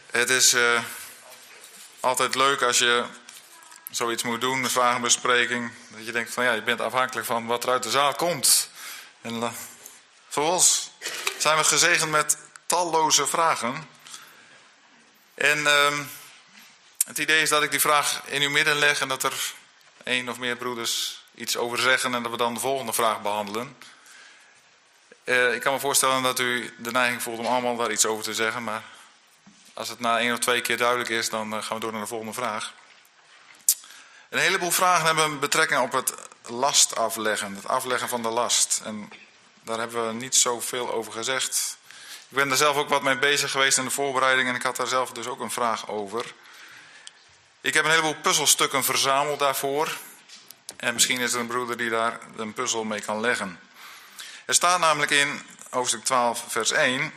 Het is altijd leuk als je zoiets moet doen, een vragenbespreking. Dat je denkt van ja, je bent afhankelijk van wat er uit de zaal komt. En zoals zijn we gezegend met talloze vragen. En het idee is dat ik die vraag in uw midden leg en dat er één of meer broeders iets over zeggen en dat we dan de volgende vraag behandelen. Ik kan me voorstellen dat u de neiging voelt om allemaal daar iets over te zeggen, maar als het na 1 of 2 keer duidelijk is, dan gaan we door naar de volgende vraag. Een heleboel vragen hebben betrekking op het last afleggen, het afleggen van de last. En daar hebben we niet zoveel over gezegd. Ik ben er zelf ook wat mee bezig geweest in de voorbereiding en ik had daar zelf dus ook een vraag over. Ik heb een heleboel puzzelstukken verzameld daarvoor. En misschien is er een broeder die daar een puzzel mee kan leggen. Er staat namelijk in hoofdstuk 12 vers 1.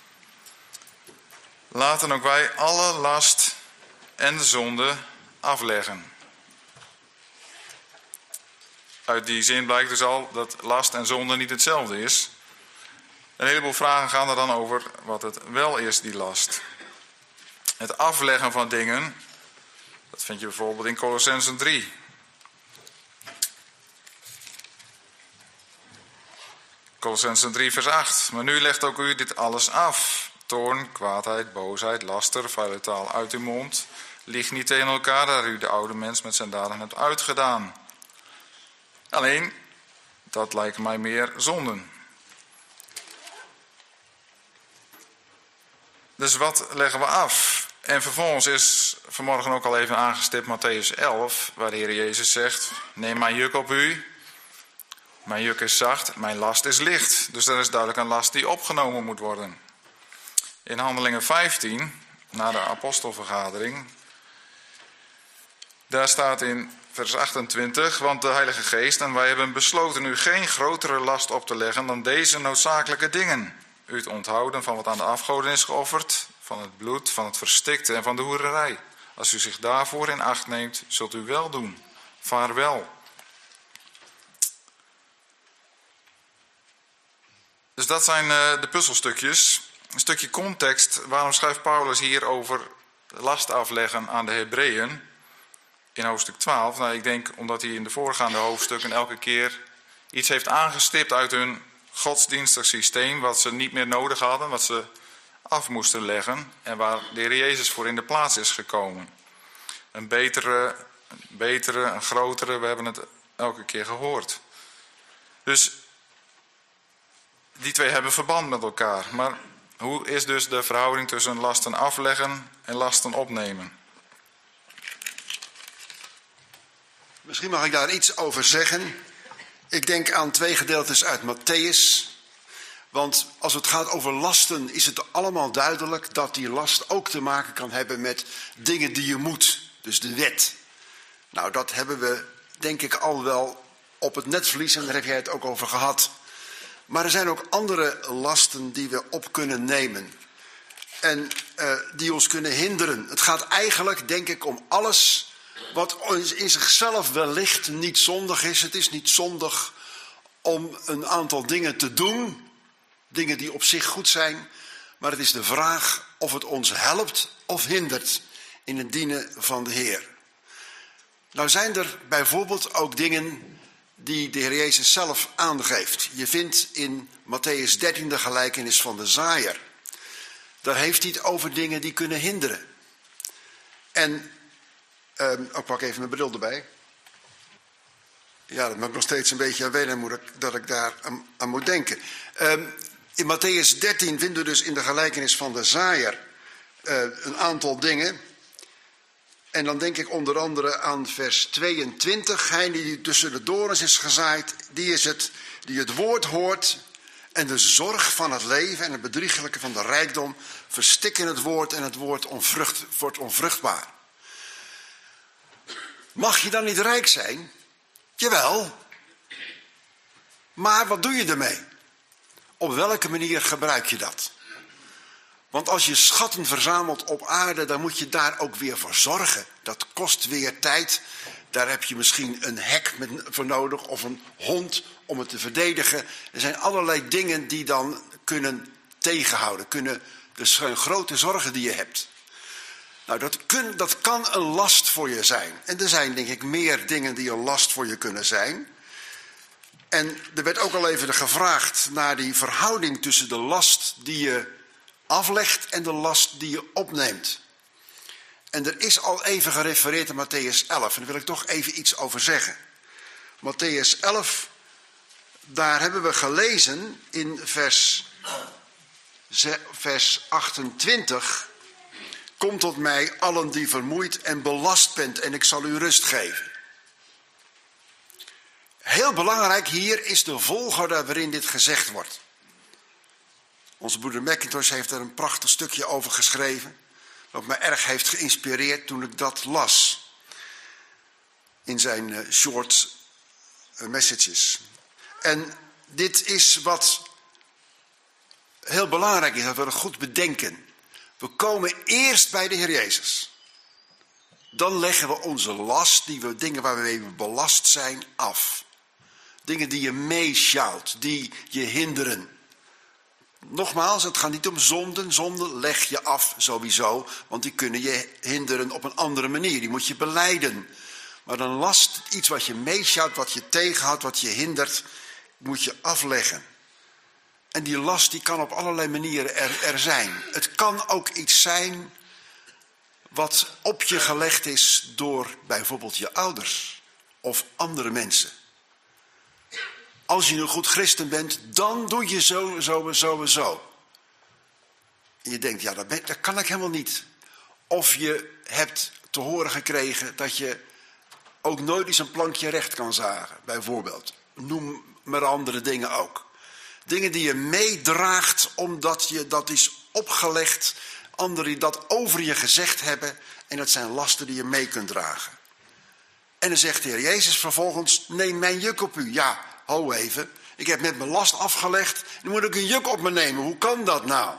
Laten ook wij alle last en de zonde afleggen. Uit die zin blijkt dus al dat last en zonde niet hetzelfde is. Een heleboel vragen gaan er dan over wat het wel is, die last. Het afleggen van dingen, dat vind je bijvoorbeeld in Kolossenzen 3. Kolossenzen 3 vers 8. Maar nu legt ook u dit alles af. Toorn, kwaadheid, boosheid, laster, vuile taal uit uw mond. Lieg niet tegen elkaar, daar u de oude mens met zijn daden hebt uitgedaan. Alleen, dat lijken mij meer zonden. Dus wat leggen we af? En vervolgens is vanmorgen ook al even aangestipt Mattheüs 11, waar de Heer Jezus zegt: neem mijn juk op u. Mijn juk is zacht, mijn last is licht. Dus dat is duidelijk een last die opgenomen moet worden. In Handelingen 15, na de apostelvergadering, daar staat in vers 28, want de Heilige Geest en wij hebben besloten u geen grotere last op te leggen dan deze noodzakelijke dingen. U te onthouden van wat aan de afgoden is geofferd, van het bloed, van het verstikte en van de hoererij. Als u zich daarvoor in acht neemt, zult u wel doen. Vaarwel. Dus dat zijn de puzzelstukjes. Een stukje context. Waarom schrijft Paulus hier over last afleggen aan de Hebreeën in hoofdstuk 12? Nou, ik denk omdat hij in de voorgaande hoofdstukken elke keer iets heeft aangestipt uit hun godsdienstig systeem, wat ze niet meer nodig hadden, wat ze af moesten leggen en waar de Heer Jezus voor in de plaats is gekomen. Een betere, een grotere, we hebben het elke keer gehoord. Dus die twee hebben verband met elkaar. Maar hoe is dus de verhouding tussen lasten afleggen en lasten opnemen? Misschien mag ik daar iets over zeggen. Ik denk aan 2 gedeeltes uit Mattheüs. Want als het gaat over lasten is het allemaal duidelijk dat die last ook te maken kan hebben met dingen die je moet. Dus de wet. Nou, dat hebben we denk ik al wel op het netvlies en daar heb jij het ook over gehad. Maar er zijn ook andere lasten die we op kunnen nemen. En die ons kunnen hinderen. Het gaat eigenlijk, denk ik, om alles wat in zichzelf wellicht niet zondig is. Het is niet zondig om een aantal dingen te doen. Dingen die op zich goed zijn. Maar het is de vraag of het ons helpt of hindert in het dienen van de Heer. Nou zijn er bijvoorbeeld ook dingen die de Heer Jezus zelf aangeeft. Je vindt in Mattheüs 13 de gelijkenis van de zaaier. Daar heeft hij het over dingen die kunnen hinderen. En, ik pak even mijn bril erbij. Ja, dat maakt nog steeds een beetje aan wennen dat ik daar aan moet denken. In Mattheüs 13 vinden we dus in de gelijkenis van de zaaier een aantal dingen. En dan denk ik onder andere aan vers 22. Hij die tussen de dorens is gezaaid, die is het die het woord hoort en de zorg van het leven en het bedriegelijke van de rijkdom verstikken het woord en het woord wordt onvruchtbaar. Mag je dan niet rijk zijn? Jawel. Maar wat doe je ermee? Op welke manier gebruik je dat? Want als je schatten verzamelt op aarde, dan moet je daar ook weer voor zorgen. Dat kost weer tijd. Daar heb je misschien een hek voor nodig of een hond om het te verdedigen. Er zijn allerlei dingen die dan kunnen tegenhouden. Dus zijn grote zorgen die je hebt. Nou, dat kan een last voor je zijn. En er zijn denk ik meer dingen die een last voor je kunnen zijn. En er werd ook al even gevraagd naar die verhouding tussen de last die je aflegt en de last die je opneemt. En er is al even gerefereerd aan Mattheüs 11. En daar wil ik toch even iets over zeggen. Mattheüs 11, daar hebben we gelezen in vers 28. Kom tot mij, allen die vermoeid en belast bent, en ik zal u rust geven. Heel belangrijk hier is de volgorde waarin dit gezegd wordt. Onze broeder McIntosh heeft er een prachtig stukje over geschreven, wat me erg heeft geïnspireerd toen ik dat las. In zijn short messages. En dit is wat heel belangrijk is, dat we het goed bedenken. We komen eerst bij de Heer Jezus. Dan leggen we onze last, dingen waarmee we belast zijn, af. Dingen die je meesjouwt, die je hinderen. Nogmaals, het gaat niet om zonden. Zonden leg je af sowieso, want die kunnen je hinderen op een andere manier. Die moet je belijden. Maar een last, iets wat je meesjouwt, wat je tegenhoudt, wat je hindert, moet je afleggen. En die last die kan op allerlei manieren er zijn. Het kan ook iets zijn wat op je gelegd is door bijvoorbeeld je ouders of andere mensen. Als je een goed christen bent, dan doe je zo. En je denkt, ja, dat kan ik helemaal niet. Of je hebt te horen gekregen dat je ook nooit eens een plankje recht kan zagen, bijvoorbeeld. Noem maar andere dingen ook. Dingen die je meedraagt omdat je dat is opgelegd. Anderen die dat over je gezegd hebben. En dat zijn lasten die je mee kunt dragen. En dan zegt de Heer Jezus vervolgens, neem mijn juk op u. Ja, ho even. Ik heb net mijn last afgelegd. Nu moet ik een juk op me nemen. Hoe kan dat nou?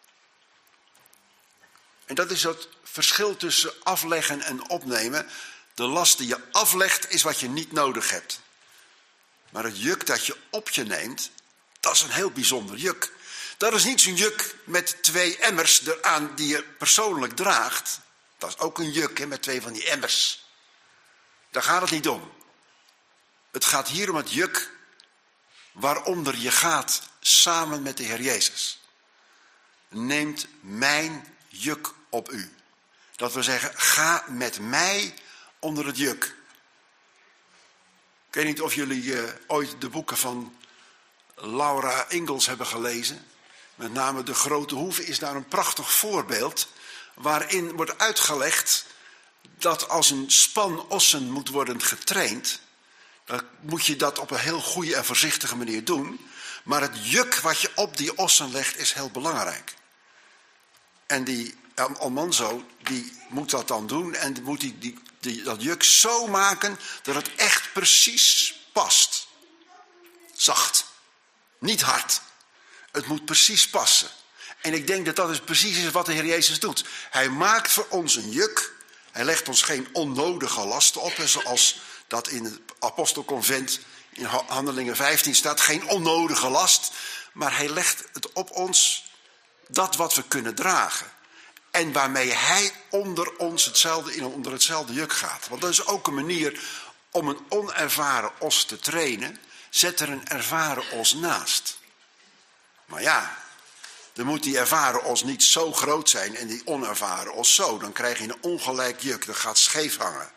En dat is het verschil tussen afleggen en opnemen. De last die je aflegt is wat je niet nodig hebt. Maar het juk dat je op je neemt, dat is een heel bijzonder juk. Dat is niet zo'n juk met 2 emmers eraan die je persoonlijk draagt. Dat is ook een juk met 2 van die emmers. Daar gaat het niet om. Het gaat hier om het juk waaronder je gaat samen met de Heer Jezus. Neemt mijn juk op u. Dat wil zeggen, ga met mij onder het juk. Ik weet niet of jullie ooit de boeken van Laura Ingalls hebben gelezen. Met name De Grote Hoeve is daar een prachtig voorbeeld. Waarin wordt uitgelegd dat als een span ossen moet worden getraind, dan moet je dat op een heel goede en voorzichtige manier doen. Maar het juk wat je op die ossen legt is heel belangrijk. En die Almanzo die moet dat dan doen en die moet dat juk zo maken dat het echt precies past. Zacht, niet hard. Het moet precies passen. En ik denk dat dat is precies wat de Heer Jezus doet. Hij maakt voor ons een juk. Hij legt ons geen onnodige lasten op. Zoals dat in het apostelconvent in Handelingen 15 staat. Geen onnodige last. Maar hij legt het op ons dat wat we kunnen dragen. En waarmee hij onder hetzelfde juk gaat. Want dat is ook een manier om een onervaren os te trainen. Zet er een ervaren os naast. Maar ja, dan moet die ervaren os niet zo groot zijn en die onervaren os zo. Dan krijg je een ongelijk juk, dat gaat scheef hangen.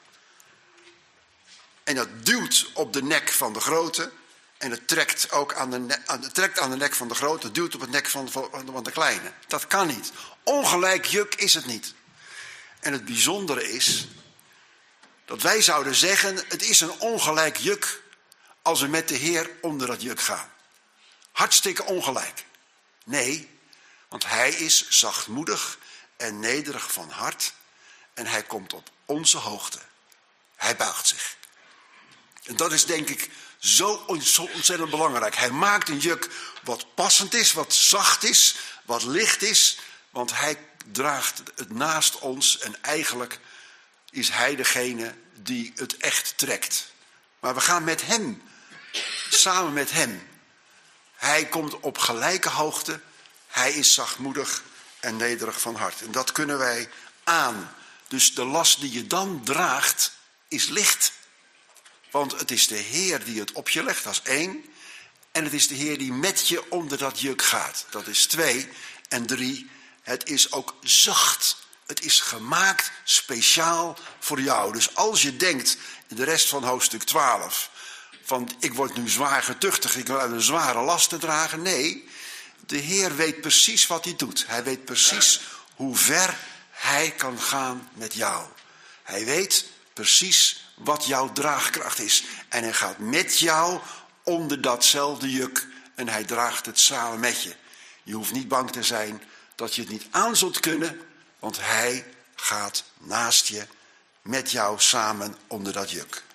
En dat duwt op de nek van de grote. En het trekt ook aan de nek van de grote, het duwt op het nek van de kleine. Dat kan niet. Ongelijk juk is het niet. En het bijzondere is dat wij zouden zeggen, het is een ongelijk juk als we met de Heer onder dat juk gaan. Hartstikke ongelijk. Nee, want hij is zachtmoedig en nederig van hart. En hij komt op onze hoogte. Hij buigt zich. En dat is denk ik zo ontzettend belangrijk. Hij maakt een juk wat passend is, wat zacht is, wat licht is. Want hij draagt het naast ons en eigenlijk is hij degene die het echt trekt. Maar we gaan met hem, samen met hem. Hij komt op gelijke hoogte. Hij is zachtmoedig en nederig van hart. En dat kunnen wij aan Dus de last die je dan draagt is licht. Want het is de Heer die het op je legt, dat is 1. En het is de Heer die met je onder dat juk gaat, dat is 2. En 3, het is ook zacht. Het is gemaakt speciaal voor jou. Dus als je denkt in de rest van hoofdstuk 12... van ik word nu zwaar getuchtigd, ik wil een zware last te dragen. Nee, de Heer weet precies wat hij doet. Hij weet precies hoe ver hij kan gaan met jou. Hij weet precies wat jouw draagkracht is. En hij gaat met jou onder datzelfde juk. En hij draagt het samen met je. Je hoeft niet bang te zijn dat je het niet aan zult kunnen. Want hij gaat naast je, met jou samen onder dat juk.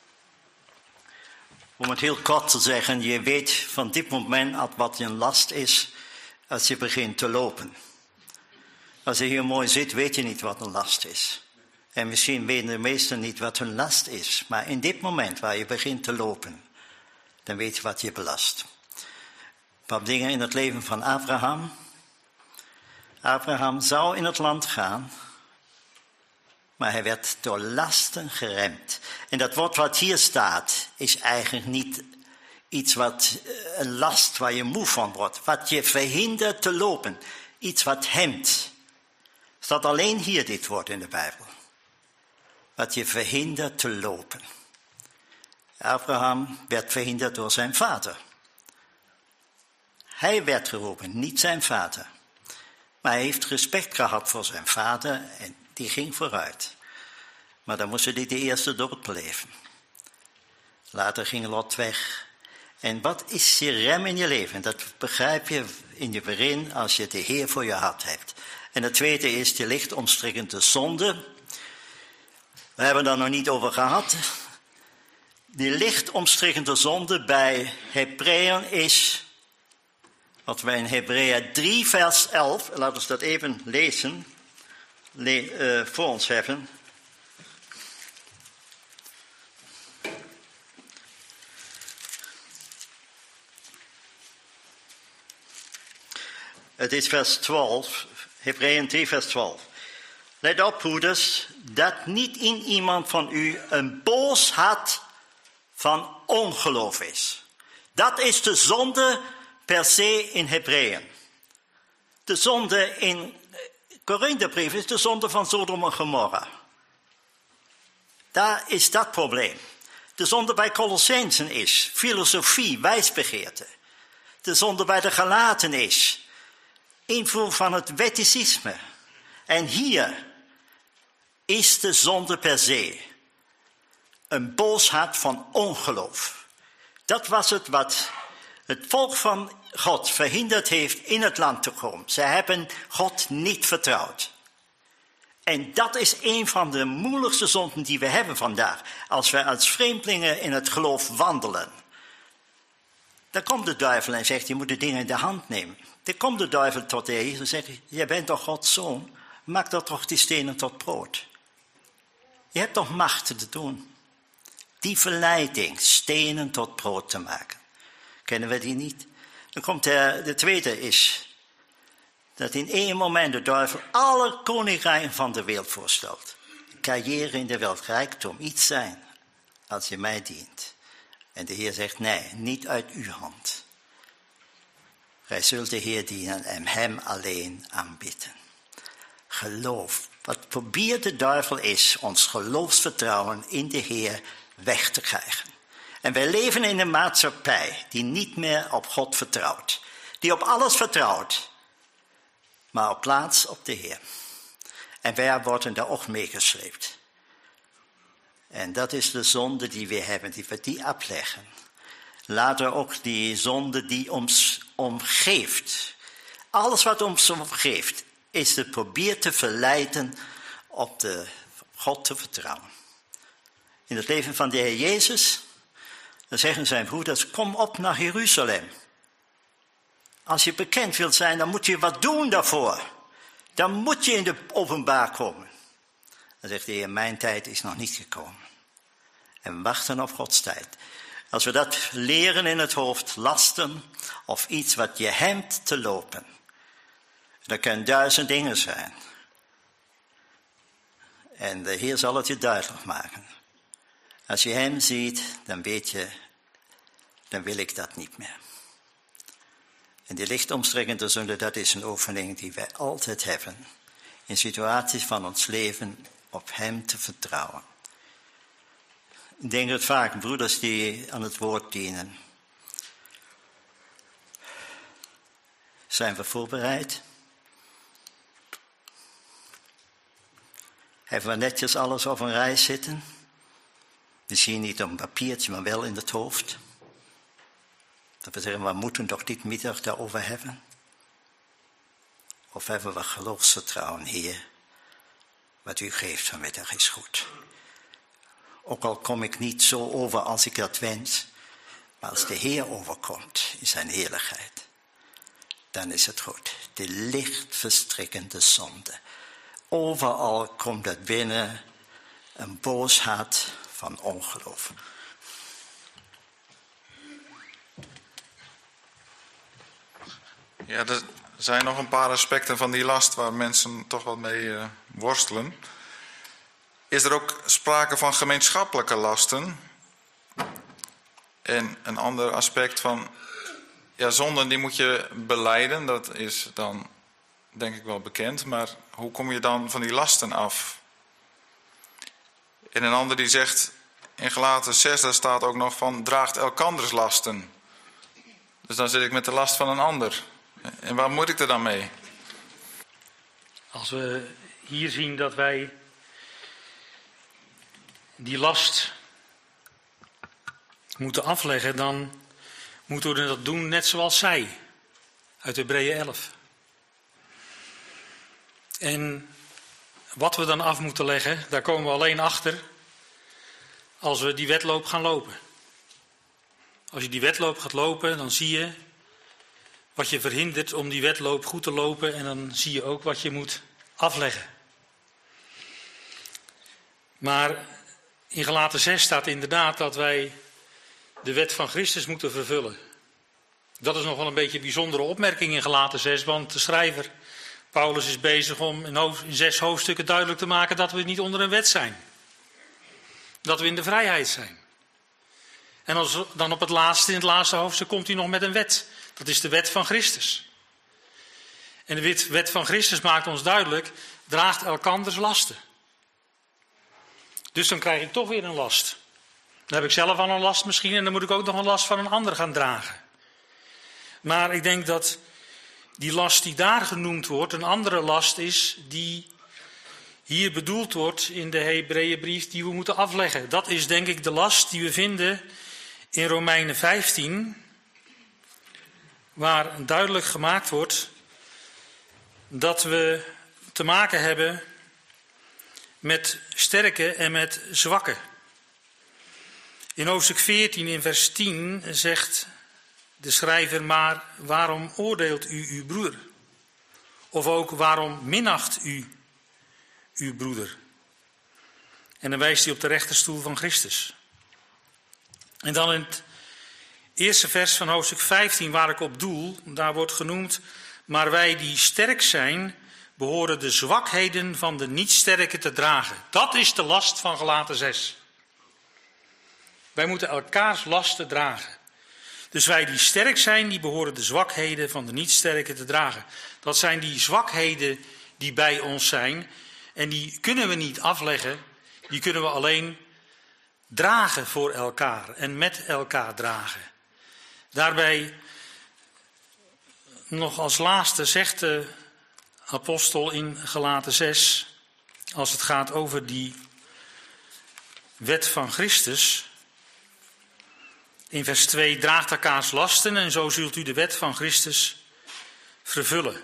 Om het heel kort te zeggen, je weet van dit moment af wat een last is als je begint te lopen. Als je hier mooi zit, weet je niet wat een last is. En misschien weten de meesten niet wat hun last is. Maar in dit moment waar je begint te lopen, dan weet je wat je belast. Een paar dingen in het leven van Abraham. Abraham zou in het land gaan, maar hij werd door lasten geremd. En dat woord wat hier staat, is eigenlijk niet iets wat een last waar je moe van wordt. Wat je verhindert te lopen. Iets wat hemt. Staat alleen hier dit woord in de Bijbel. Wat je verhindert te lopen. Abraham werd verhinderd door zijn vader. Hij werd geroepen, niet zijn vader. Maar hij heeft respect gehad voor zijn vader en die ging vooruit. Maar dan moest hij de eerste dood beleven. Later ging Lot weg. En wat is je rem in je leven? Dat begrijp je in je begin als je de Heer voor je hart hebt. En het tweede is de lichtomstrikkende zonde. We hebben het daar nog niet over gehad. Die lichtomstrikkende zonde bij Hebreeën is wat wij in Hebreeën 3 vers 11, laten we dat even lezen, voor ons hebben. Het is vers 12, Hebreeën 3 vers 12. Let op, broeders, dat niet in iemand van u een boos hart van ongeloof is. Dat is de zonde per se in Hebreeën. De zonde in Korinthebrief is de zonde van Sodom en Gomorra. Daar is dat probleem. De zonde bij Colossensen is filosofie, wijsbegeerte. De zonde bij de Galaten is invoer van het wetticisme. En hier is de zonde per se een boos hart van ongeloof. Dat was het wat het volk van God verhinderd heeft in het land te komen. Ze hebben God niet vertrouwd. En dat is een van de moeilijkste zonden die we hebben vandaag. Als we als vreemdelingen in het geloof wandelen. Dan komt de duivel en zegt, je moet de dingen in de hand nemen. Dan komt de duivel tot de Heer en zegt, jij bent toch Gods zoon? Maak dat toch die stenen tot brood. Je hebt toch macht te doen. Die verleiding, stenen tot brood te maken. Kennen we die niet? Dan komt de tweede is, dat in één moment de duivel alle koninkrijken van de wereld voorstelt. Carrière in de wereld, rijkdom, iets zijn, als je mij dient. En de Heer zegt, nee, niet uit uw hand. Gij zult de Heer dienen en hem alleen aanbidden. Geloof. Wat probeert de duivel is ons geloofsvertrouwen in de Heer weg te krijgen. En wij leven in een maatschappij die niet meer op God vertrouwt. Die op alles vertrouwt. Maar op plaats op de Heer. En wij worden daar ook meegesleept. En dat is de zonde die we hebben, die we die afleggen. Later ook die zonde die ons omgeeft. Alles wat ons omgeeft is het probeer te verleiden op de God te vertrouwen. In het leven van de Heer Jezus, dan zeggen zijn broeders, kom op naar Jeruzalem. Als je bekend wilt zijn, dan moet je wat doen daarvoor. Dan moet je in de openbaar komen. Dan zegt de Heer, mijn tijd is nog niet gekomen. En we wachten op Gods tijd. Als we dat leren in het hoofd, lasten of iets wat je hemt te lopen. Dat kunnen 1000 dingen zijn. En de Heer zal het je duidelijk maken. Als je hem ziet, dan weet je, dan wil ik dat niet meer. En die lichtomstrekkende zonde, dat is een oefening die wij altijd hebben. In situaties van ons leven op hem te vertrouwen. Ik denk dat vaak broeders die aan het woord dienen. Zijn we voorbereid? Hebben we netjes alles op een rij zitten? Misschien niet op een papiertje, maar wel in het hoofd. Dat we zeggen, we moeten toch dit middag daarover hebben? Of hebben we geloofsvertrouwen, Heer? Wat u geeft vanmiddag is goed. Ook al kom ik niet zo over als ik dat wens. Maar als de Heer overkomt in zijn heerlijkheid. Dan is het goed. De lichtverstrikkende zonde. Overal komt het binnen. Een boosheid van ongeloof. Ja, er zijn nog een paar aspecten van die last waar mensen toch wat mee worstelen. Is er ook sprake van gemeenschappelijke lasten? En een ander aspect van, ja, zonden die moet je belijden. Dat is dan denk ik wel bekend. Maar hoe kom je dan van die lasten af? En een ander die zegt, in Galaten 6, daar staat ook nog van, draagt elkanders lasten. Dus dan zit ik met de last van een ander. En waar moet ik er dan mee? Als we hier zien dat wij die last moeten afleggen, dan moeten we dat doen net zoals zij. Uit Hebreeën 11. En wat we dan af moeten leggen, daar komen we alleen achter als we die wedloop gaan lopen. Als je die wedloop gaat lopen, dan zie je wat je verhindert om die wedloop goed te lopen. En dan zie je ook wat je moet afleggen. Maar in Galaten 6 staat inderdaad dat wij de wet van Christus moeten vervullen. Dat is nog wel een beetje een bijzondere opmerking in Galaten 6. Want de schrijver, Paulus, is bezig om in 6 hoofdstukken duidelijk te maken dat we niet onder een wet zijn. Dat we in de vrijheid zijn. En dan in het laatste hoofdstuk komt hij nog met een wet. Dat is de wet van Christus. En de wet van Christus maakt ons duidelijk, draagt elkanders lasten. Dus dan krijg ik toch weer een last. Dan heb ik zelf al een last misschien en dan moet ik ook nog een last van een ander gaan dragen. Maar ik denk dat die last die daar genoemd wordt, een andere last is die hier bedoeld wordt in de Hebreeënbrief die we moeten afleggen. Dat is denk ik de last die we vinden in Romeinen 15, waar duidelijk gemaakt wordt dat we te maken hebben met sterke en met zwakke. In hoofdstuk 14 in vers 10 zegt de schrijver, maar waarom oordeelt u uw broeder? Of ook waarom minacht u uw broeder? En dan wijst hij op de rechterstoel van Christus. En dan in het eerste vers van hoofdstuk 15 waar ik op doel, daar wordt genoemd, maar wij die sterk zijn, behoren de zwakheden van de niet-sterke te dragen. Dat is de last van Galaten 6. Wij moeten elkaars lasten dragen. Dus wij die sterk zijn, die behoren de zwakheden van de niet-sterke te dragen. Dat zijn die zwakheden die bij ons zijn. En die kunnen we niet afleggen. Die kunnen we alleen dragen voor elkaar en met elkaar dragen. Daarbij nog als laatste zegt de apostel in Galaten 6, als het gaat over die wet van Christus. In vers 2, draagt elkaars lasten en zo zult u de wet van Christus vervullen.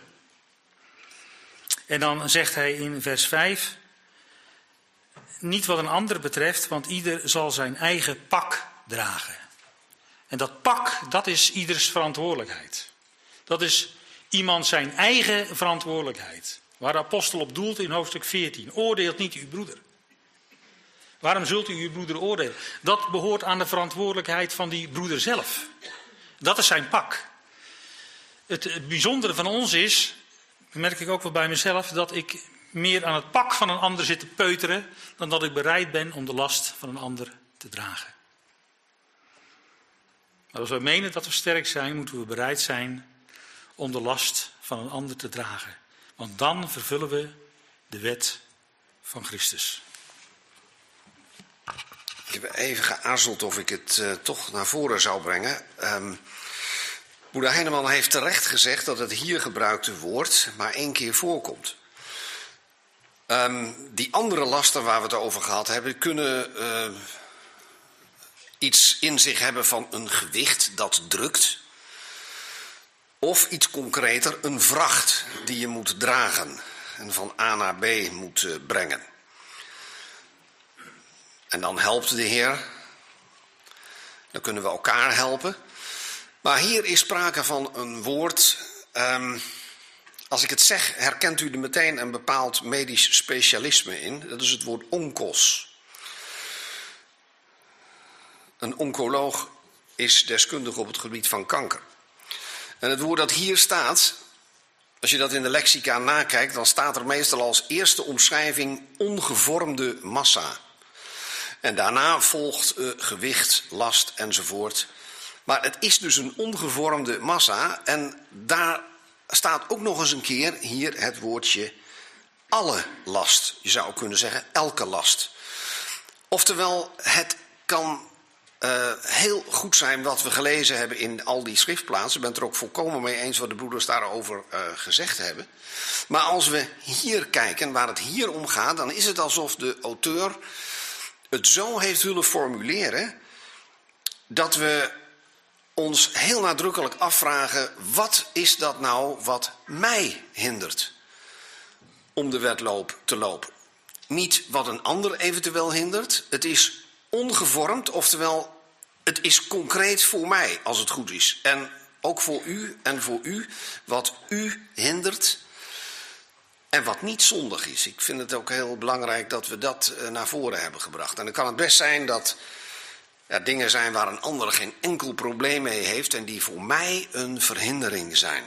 En dan zegt hij in vers 5, niet wat een ander betreft, want ieder zal zijn eigen pak dragen. En dat pak, dat is ieders verantwoordelijkheid. Dat is iemand zijn eigen verantwoordelijkheid. Waar de apostel op doelt in hoofdstuk 14. Oordeelt niet uw broeder. Waarom zult u uw broeder oordelen? Dat behoort aan de verantwoordelijkheid van die broeder zelf. Dat is zijn pak. Het bijzondere van ons is, merk ik ook wel bij mezelf, dat ik meer aan het pak van een ander zit te peuteren dan dat ik bereid ben om de last van een ander te dragen. Maar als we menen dat we sterk zijn, moeten we bereid zijn om de last van een ander te dragen. Want dan vervullen we de wet van Christus. Ik heb even geaarzeld of ik het toch naar voren zou brengen. Broeder Heineman heeft terecht gezegd dat het hier gebruikte woord maar 1 keer voorkomt. Die andere lasten waar we het over gehad hebben, kunnen iets in zich hebben van een gewicht dat drukt. Of iets concreter, een vracht die je moet dragen en van A naar B moet brengen. En dan helpt de Heer. Dan kunnen we elkaar helpen. Maar hier is sprake van een woord. Als ik het zeg, herkent u er meteen een bepaald medisch specialisme in. Dat is het woord onkos. Een oncoloog is deskundig op het gebied van kanker. En het woord dat hier staat, als je dat in de lexica nakijkt, dan staat er meestal als eerste omschrijving ongevormde massa. En daarna volgt gewicht, last enzovoort. Maar het is dus een ongevormde massa. En daar staat ook nog eens een keer hier het woordje alle last. Je zou kunnen zeggen elke last. Oftewel, het kan heel goed zijn wat we gelezen hebben in al die schriftplaatsen. Ik ben het er ook volkomen mee eens wat de broeders daarover gezegd hebben. Maar als we hier kijken, waar het hier om gaat, dan is het alsof de auteur het zo heeft willen formuleren dat we ons heel nadrukkelijk afvragen, wat is dat nou wat mij hindert om de wedloop te lopen? Niet wat een ander eventueel hindert. Het is ongevormd, oftewel het is concreet voor mij als het goed is. En ook voor u en voor u, wat u hindert en wat niet zondig is. Ik vind het ook heel belangrijk dat we dat naar voren hebben gebracht. En dan kan het best zijn dat er dingen zijn waar een ander geen enkel probleem mee heeft en die voor mij een verhindering zijn.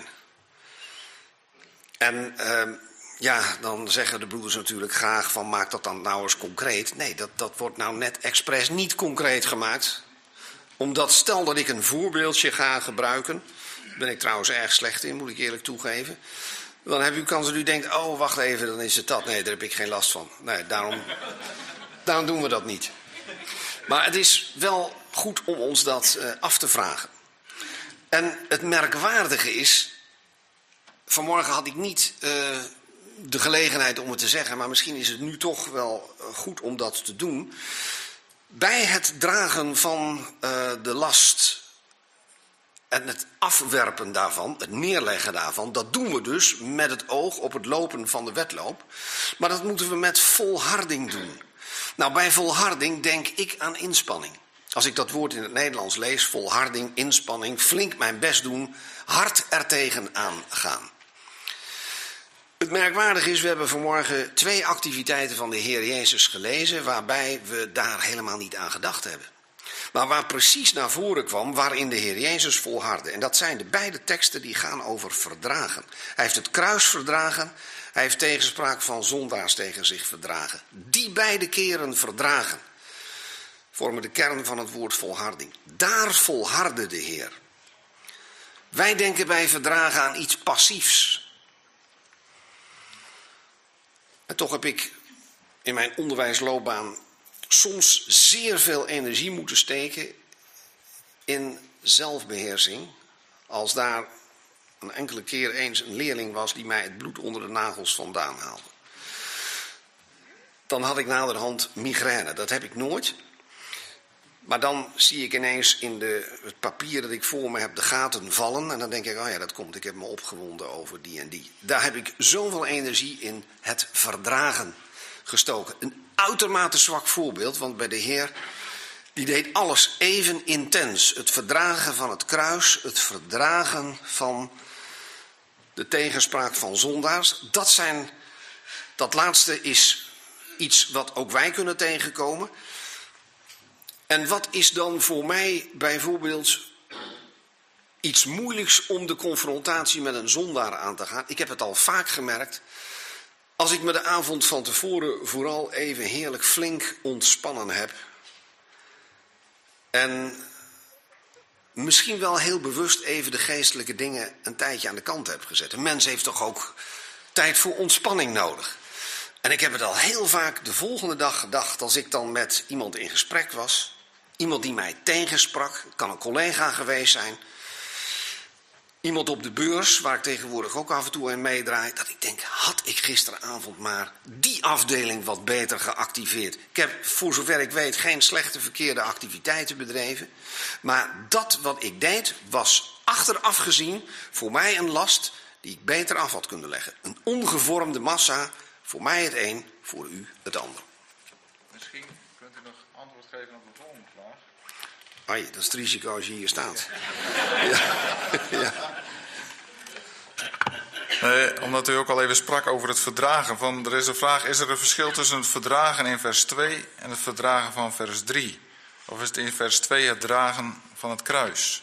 En dan zeggen de broeders natuurlijk graag van maak dat dan nou eens concreet. Nee, dat wordt nou net expres niet concreet gemaakt. Omdat stel dat ik een voorbeeldje ga gebruiken, daar ben ik trouwens erg slecht in, moet ik eerlijk toegeven. Dan heb u kans dat u denkt, oh wacht even, dan is het dat. Nee, daar heb ik geen last van. Nee, daarom doen we dat niet. Maar het is wel goed om ons dat af te vragen. En het merkwaardige is, vanmorgen had ik niet de gelegenheid om het te zeggen, maar misschien is het nu toch wel goed om dat te doen. Bij het dragen van de last en het afwerpen daarvan, het neerleggen daarvan, dat doen we dus met het oog op het lopen van de wedloop. Maar dat moeten we met volharding doen. Nou, bij volharding denk ik aan inspanning. Als ik dat woord in het Nederlands lees, volharding, inspanning, flink mijn best doen, hard ertegen aan gaan. Het merkwaardige is, we hebben vanmorgen 2 activiteiten van de Heer Jezus gelezen, waarbij we daar helemaal niet aan gedacht hebben. Maar waar precies naar voren kwam, waarin de Heer Jezus volhardde. En dat zijn de beide teksten die gaan over verdragen. Hij heeft het kruis verdragen, hij heeft tegenspraak van zondaars tegen zich verdragen. Die beide keren verdragen vormen de kern van het woord volharding. Daar volhardde de Heer. Wij denken bij verdragen aan iets passiefs. En toch heb ik in mijn onderwijsloopbaan soms zeer veel energie moeten steken in zelfbeheersing. Als daar een enkele keer eens een leerling was die mij het bloed onder de nagels vandaan haalde. Dan had ik naderhand migraine. Dat heb ik nooit. Maar dan zie ik ineens in het papier dat ik voor me heb de gaten vallen. En dan denk ik, oh ja, dat komt, ik heb me opgewonden over die en die. Daar heb ik zoveel energie in het verdragen gestoken. Een uitermate zwak voorbeeld, want bij de Heer, die deed alles even intens. Het verdragen van het kruis, het verdragen van de tegenspraak van zondaars. Dat laatste is iets wat ook wij kunnen tegenkomen. En wat is dan voor mij bijvoorbeeld iets moeilijks om de confrontatie met een zondaar aan te gaan? Ik heb het al vaak gemerkt Als ik me de avond van tevoren vooral even heerlijk flink ontspannen heb en misschien wel heel bewust even de geestelijke dingen een tijdje aan de kant heb gezet. Een mens heeft toch ook tijd voor ontspanning nodig. En ik heb het al heel vaak de volgende dag gedacht als ik dan met iemand in gesprek was. Iemand die mij tegensprak, het kan een collega geweest zijn. Iemand op de beurs, waar ik tegenwoordig ook af en toe in meedraai. Dat ik denk, had ik gisteravond maar die afdeling wat beter geactiveerd. Ik heb voor zover ik weet geen slechte verkeerde activiteiten bedreven. Maar dat wat ik deed was achteraf gezien voor mij een last die ik beter af had kunnen leggen. Een ongevormde massa, voor mij het een, voor u het ander. Misschien kunt u nog antwoord geven op de volgende vraag. Ai, dat is het risico als je hier staat. Ja. Nee, omdat u ook al even sprak over het verdragen. Er is een vraag, is er een verschil tussen het verdragen in vers 2 en het verdragen van vers 3? Of is het in vers 2 het dragen van het kruis?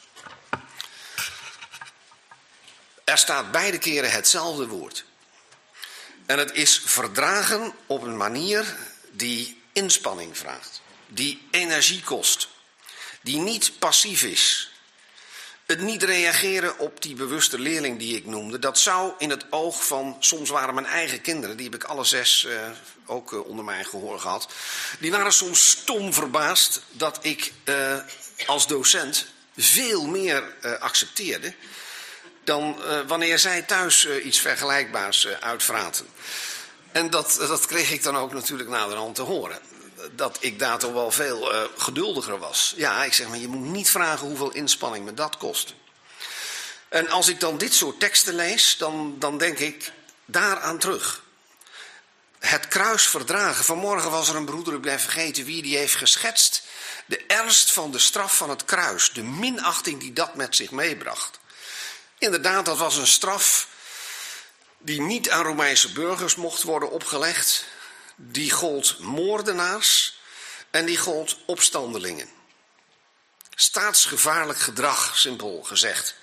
Er staat beide keren hetzelfde woord. En het is verdragen op een manier die inspanning vraagt. Die energie kost. Die niet passief is. Het niet reageren op die bewuste leerling die ik noemde, dat zou in het oog van, soms waren mijn eigen kinderen, die heb ik alle 6 ook onder mijn gehoor gehad, die waren soms stom verbaasd dat ik als docent veel meer accepteerde dan wanneer zij thuis iets vergelijkbaars uitvraten. En dat kreeg ik dan ook natuurlijk naderhand te horen. Dat ik daar toch wel veel geduldiger was. Ja, ik zeg maar, je moet niet vragen hoeveel inspanning me dat kost. En als ik dan dit soort teksten lees, dan denk ik daaraan terug. Het kruis verdragen. Vanmorgen was er een broeder, ik ben vergeten wie, die heeft geschetst de ernst van de straf van het kruis. De minachting die dat met zich meebracht. Inderdaad, dat was een straf die niet aan Romeinse burgers mocht worden opgelegd. Die gold moordenaars en die gold opstandelingen. Staatsgevaarlijk gedrag, simpel gezegd.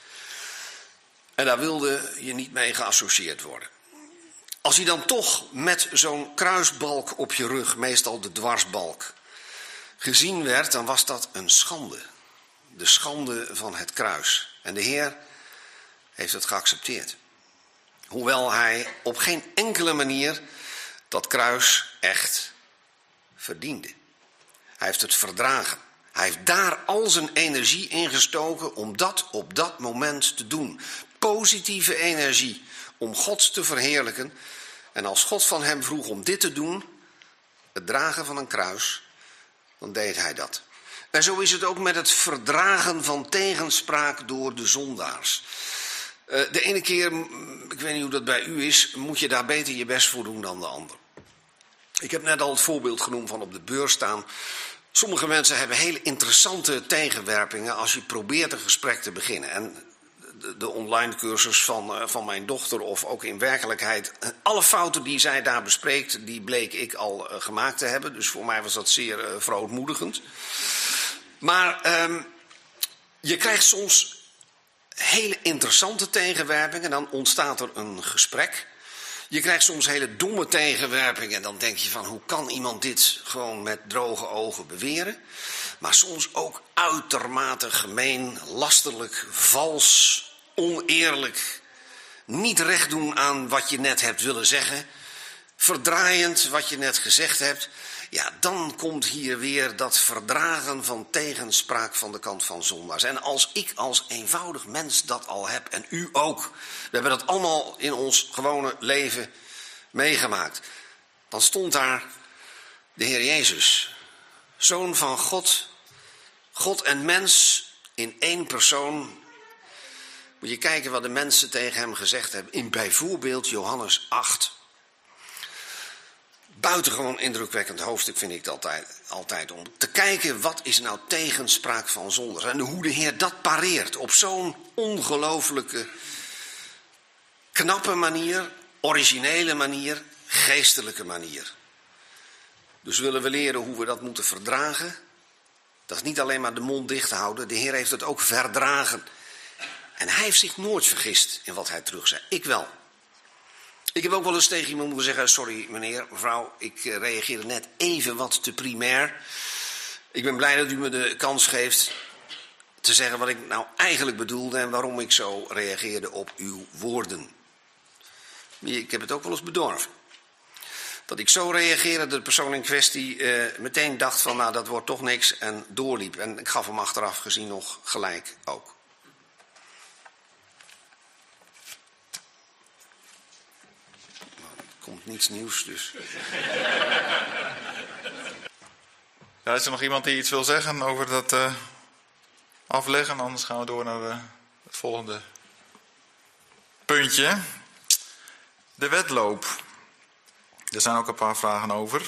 En daar wilde je niet mee geassocieerd worden. Als je dan toch met zo'n kruisbalk op je rug, meestal de dwarsbalk, gezien werd, dan was dat een schande. De schande van het kruis. En de Heer heeft het geaccepteerd. Hoewel hij op geen enkele manier dat kruis echt verdiende. Hij heeft het verdragen. Hij heeft daar al zijn energie in gestoken om dat op dat moment te doen. Positieve energie om God te verheerlijken. En als God van hem vroeg om dit te doen, het dragen van een kruis, dan deed hij dat. En zo is het ook met het verdragen van tegenspraak door de zondaars. De ene keer, ik weet niet hoe dat bij u is, moet je daar beter je best voor doen dan de ander. Ik heb net al het voorbeeld genoemd van op de beurs staan. Sommige mensen hebben hele interessante tegenwerpingen als je probeert een gesprek te beginnen. En de online cursus van mijn dochter of ook in werkelijkheid, alle fouten die zij daar bespreekt, die bleek ik al gemaakt te hebben. Dus voor mij was dat zeer verootmoedigend. Maar je krijgt soms hele interessante tegenwerpingen, dan ontstaat er een gesprek. Je krijgt soms hele domme tegenwerpingen en dan denk je van, hoe kan iemand dit gewoon met droge ogen beweren? Maar soms ook uitermate gemeen, lasterlijk, vals, oneerlijk, niet recht doen aan wat je net hebt willen zeggen, verdraaiend wat je net gezegd hebt. Ja, dan komt hier weer dat verdragen van tegenspraak van de kant van zondaars. En als ik als eenvoudig mens dat al heb, en u ook, we hebben dat allemaal in ons gewone leven meegemaakt. Dan stond daar de Heer Jezus, Zoon van God, God en mens in één persoon. Moet je kijken wat de mensen tegen hem gezegd hebben in bijvoorbeeld Johannes 8. Buitengewoon indrukwekkend hoofdstuk vind ik het altijd om te kijken wat is nou tegenspraak van zondaars. En hoe de Heer dat pareert op zo'n ongelooflijke, knappe manier, originele manier, geestelijke manier. Dus willen we leren hoe we dat moeten verdragen. Dat is niet alleen maar de mond dicht houden, de Heer heeft het ook verdragen. En hij heeft zich nooit vergist in wat hij terug zei. Ik wel. Ik heb ook wel eens tegen iemand moeten zeggen, sorry meneer, mevrouw, ik reageerde net even wat te primair. Ik ben blij dat u me de kans geeft te zeggen wat ik nou eigenlijk bedoelde en waarom ik zo reageerde op uw woorden. Ik heb het ook wel eens bedorven. Dat ik zo reageerde, de persoon in kwestie meteen dacht van, nou dat wordt toch niks en doorliep. En ik gaf hem achteraf gezien nog gelijk ook. Er komt niets nieuws dus. Ja, is er nog iemand die iets wil zeggen over dat afleggen? Anders gaan we door naar het volgende puntje. De wedloop. Er zijn ook een paar vragen over.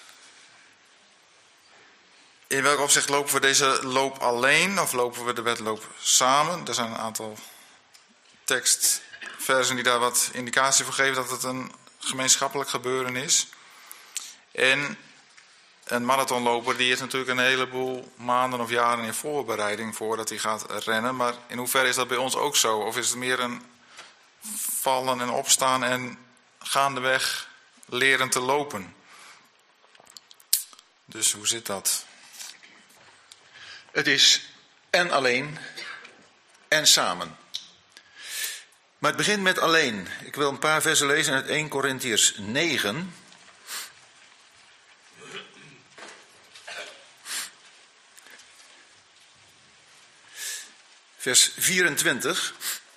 In welk opzicht lopen we deze loop alleen of lopen we de wedloop samen? Er zijn een aantal tekstversen die daar wat indicatie voor geven dat het een gemeenschappelijk gebeuren is. En een marathonloper die heeft natuurlijk een heleboel maanden of jaren in voorbereiding voordat hij gaat rennen. Maar in hoeverre is dat bij ons ook zo? Of is het meer een vallen en opstaan en gaandeweg leren te lopen? Dus hoe zit dat? Het is en alleen en samen. Maar het begint met alleen. Ik wil een paar versen lezen uit 1 Korintiërs 9. Vers 24.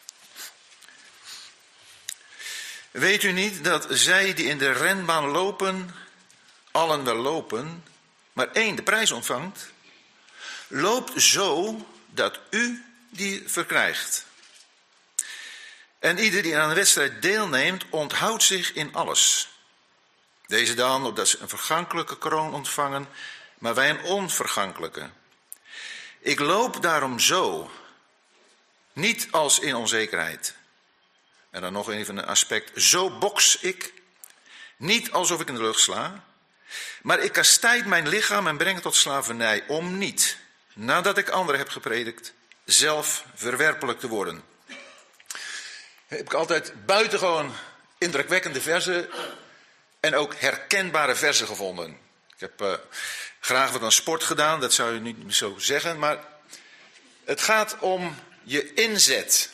Weet u niet dat zij die in de renbaan lopen, allen wel lopen, maar één de prijs ontvangt? Loopt zo dat u die verkrijgt. En ieder die aan een wedstrijd deelneemt, onthoudt zich in alles. Deze dan, opdat ze een vergankelijke kroon ontvangen, maar wij een onvergankelijke. Ik loop daarom zo, niet als in onzekerheid. En dan nog even een aspect. Zo boks ik, niet alsof ik in de lucht sla, maar ik kastijd mijn lichaam en breng het tot slavernij, om niet, nadat ik anderen heb gepredikt, zelf verwerpelijk te worden. Heb ik altijd buitengewoon indrukwekkende verzen en ook herkenbare verzen gevonden. Ik heb graag wat aan sport gedaan, dat zou je niet zo zeggen, maar het gaat om je inzet.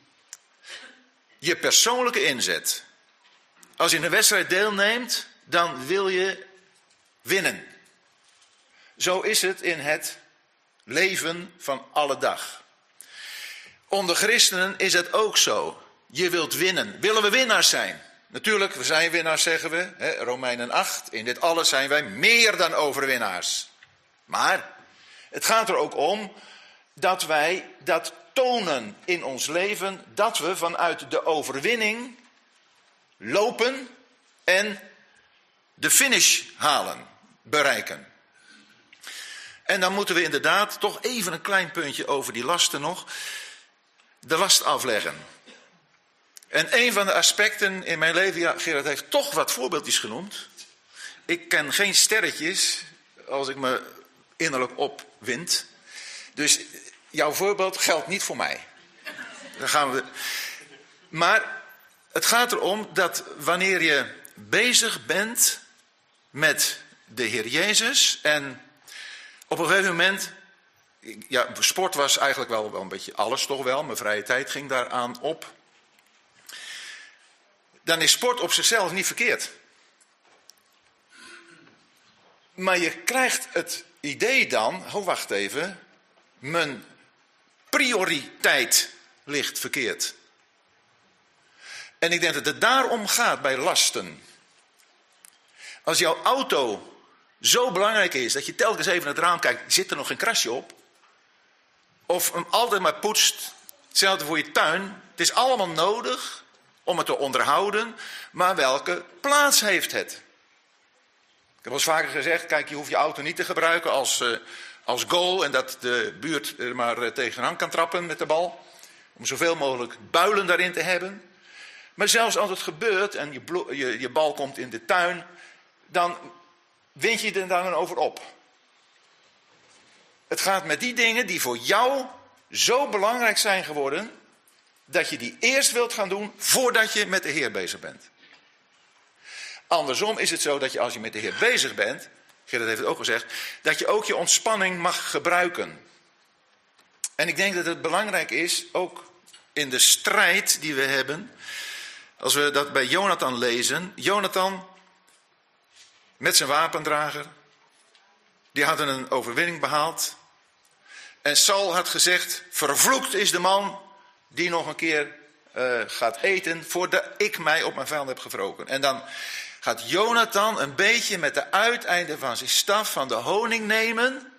Je persoonlijke inzet. Als je in een wedstrijd deelneemt, dan wil je winnen. Zo is het in het leven van alle dag. Onder christenen is het ook zo. Je wilt winnen. Willen we winnaars zijn? Natuurlijk, we zijn winnaars, zeggen we. Hè, Romeinen 8. In dit alles zijn wij meer dan overwinnaars. Maar het gaat er ook om dat wij dat tonen in ons leven, dat we vanuit de overwinning lopen en de finish halen, bereiken. En dan moeten we inderdaad toch even een klein puntje over die lasten nog, de last afleggen. En een van de aspecten in mijn leven, ja, Gerard heeft toch wat voorbeeldjes genoemd. Ik ken geen sterretjes als ik me innerlijk opwind. Dus jouw voorbeeld geldt niet voor mij. Dan gaan we. Maar het gaat erom dat wanneer je bezig bent met de Heer Jezus en op een gegeven moment, ja, sport was eigenlijk wel een beetje alles toch wel, mijn vrije tijd ging daaraan op. Dan is sport op zichzelf niet verkeerd. Maar je krijgt het idee dan, oh wacht even, mijn prioriteit ligt verkeerd. En ik denk dat het daarom gaat bij lasten. Als jouw auto zo belangrijk is dat je telkens even naar het raam kijkt, zit er nog geen krasje op? Of hem altijd maar poetst, hetzelfde voor je tuin. Het is allemaal nodig om het te onderhouden, maar welke plaats heeft het? Ik heb al eens vaker gezegd, kijk, je hoeft je auto niet te gebruiken als goal en dat de buurt er maar tegenaan kan trappen met de bal. Om zoveel mogelijk builen daarin te hebben. Maar zelfs als het gebeurt en je bal komt in de tuin, dan wind je er dan over op. Het gaat met die dingen die voor jou zo belangrijk zijn geworden, dat je die eerst wilt gaan doen voordat je met de Heer bezig bent. Andersom is het zo dat je als je met de Heer bezig bent, Gerrit heeft het ook gezegd, dat je ook je ontspanning mag gebruiken. En ik denk dat het belangrijk is, ook in de strijd die we hebben, als we dat bij Jonathan lezen. Jonathan, met zijn wapendrager, die hadden een overwinning behaald. En Saul had gezegd, vervloekt is de man die nog een keer gaat eten voordat ik mij op mijn vijand heb gewroken. En dan gaat Jonathan een beetje met de uiteinden van zijn staf van de honing nemen.